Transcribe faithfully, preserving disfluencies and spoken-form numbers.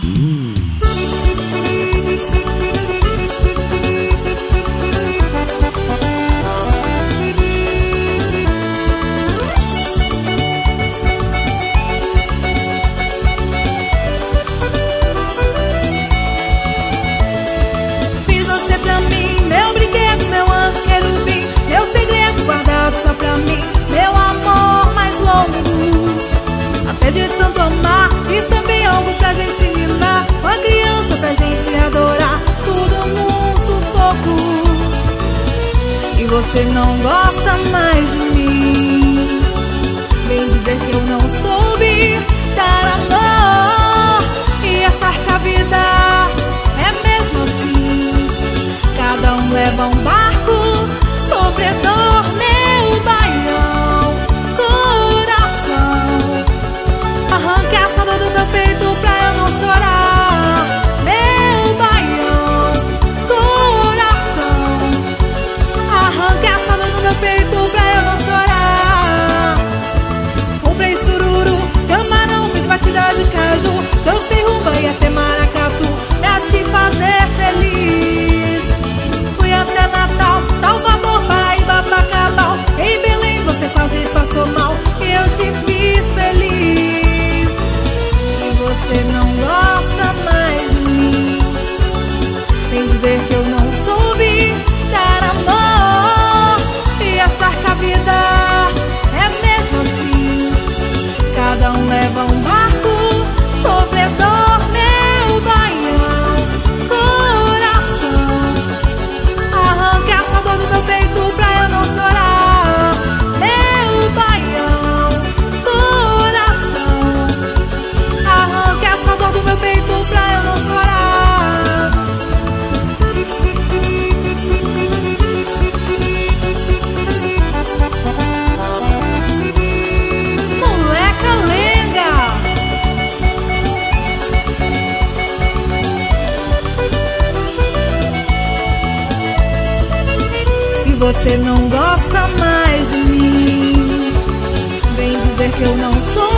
É de tanto amar e também algo pra gente mimar. Uma criança pra gente adorar, tudo num sufoco. E você não gosta mais de mim. Vem dizer que eu não soube dar amor e achar que a vida é mesmo assim. Cada um leva um barco, sofredor, meu baião, coração. Arranque essa dor do meu peito pra eu não chorar, meu baião, coração. Arranque essa dor do meu peito pra eu não chorar. Comprei sururu, camarão, fiz batida de caju, dancei rumba e até maracatu pra te fazer feliz. Fui até Natal, Salvador, Paraíba, Bacabal. Em Belém você quase passou mal e eu te fiz feliz. Você não gosta mais de mim. Vem dizer que eu não soube dar amor e achar que a vida é mesmo assim. Cada um leva um barco, sofredor, meu baião, coração. Arranque essa dor do meu peito pra eu não chorar, meu baião, coração. Arranque essa dor do meu peito pra eu não chorar. Moleca lenga. E você não gosta mais de mim. Vem dizer que eu não sou